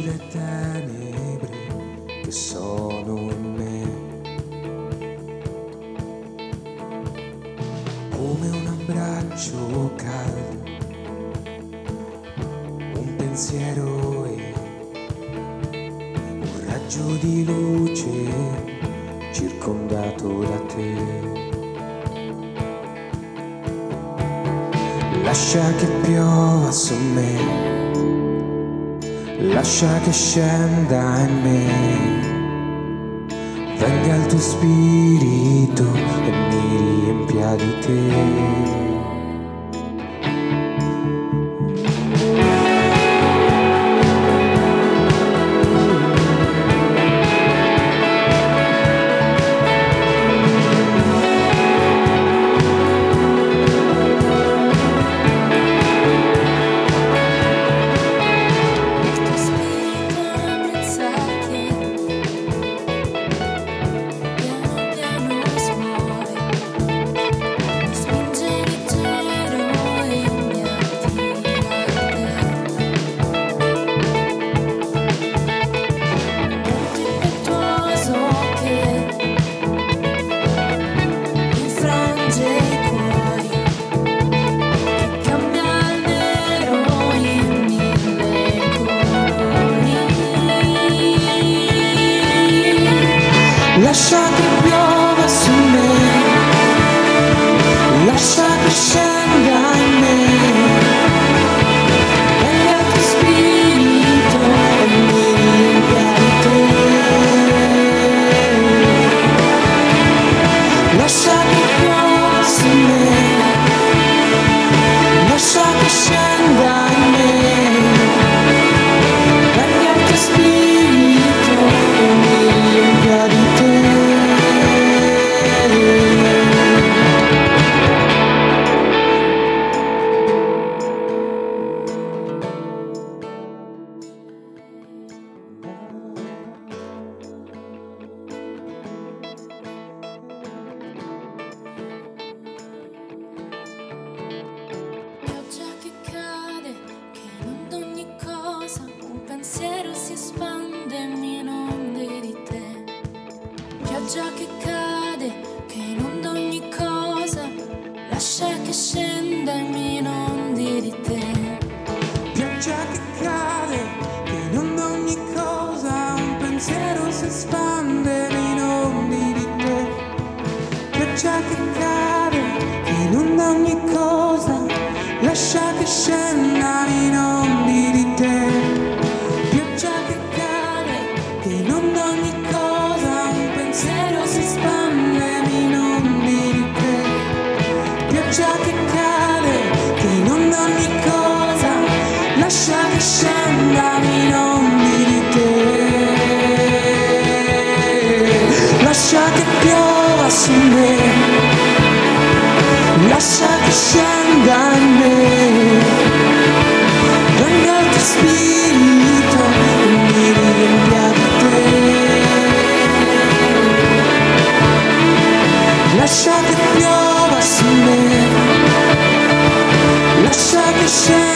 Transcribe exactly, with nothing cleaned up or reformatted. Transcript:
le tenebre che sono in me, come un abbraccio caldo, un pensiero e un raggio di luce circondato da te. Lascia che piova su me, lascia che scenda in me, venga il tuo spirito e mi riempia di te. Lascia che piova su me, lascia che scenda in me, venga il tuo spirito e mi riempia di te. Lascia che piova su me, lascia che scenda in me, venga il tuo spirito e mi riempia di te. Si espande in onde di te. Pioggia che cade, che inonda ogni cosa, lascia che scenda in onde di te. Pioggia che cade, che inonda ogni cosa, un pensiero si espande in onde di te. Pioggia che cade, che inonda ogni cosa, lascia che scenda in onde di te. Lascia che scenda in onde di te, lascia che piova su me, lascia che scenda in me, venga il tuo spirito e mi riempia di te. Lascia che piova su me, lascia che scenda